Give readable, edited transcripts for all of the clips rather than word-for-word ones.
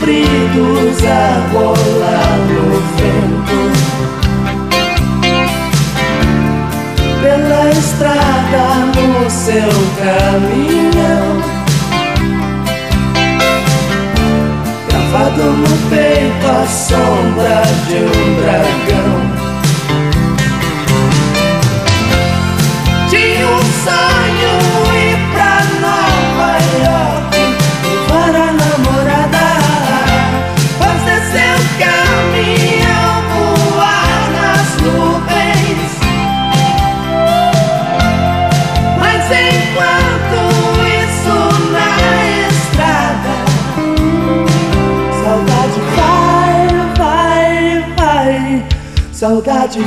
compridos a rolar no vento, pela estrada no seu caminhão, gravado no peito a sombra de um dragão. Tinha um sonho ir pra Nova York, levar a namorada, fazer seu caminhão voar nas nuvens. Mas enquanto isso na estrada, saudade vai, saudade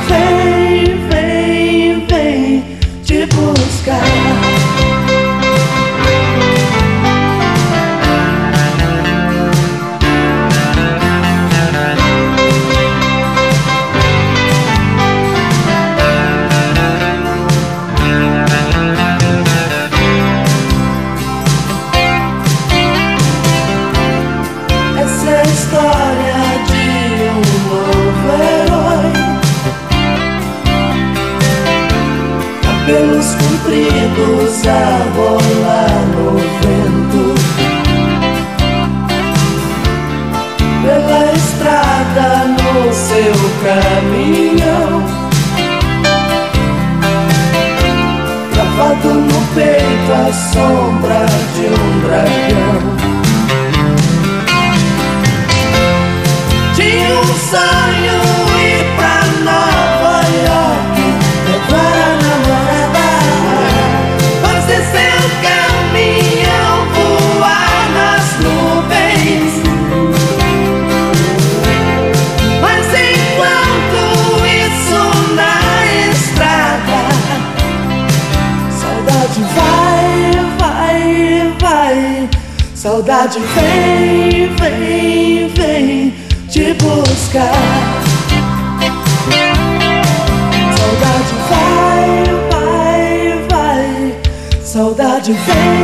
vem te buscar. Essa é a história de um novo herói, cabelos compridos a rolar no vento, pela estrada no seu caminhão, gravado no peito a sombra de um dragão. Tinha um sonho ir pra Nova York, levar a namorada, fazer seu caminhão voar nas nuvens. Mas enquanto isso na estrada, saudade vai, saudade vem te buscar. Saudade vai, saudade vem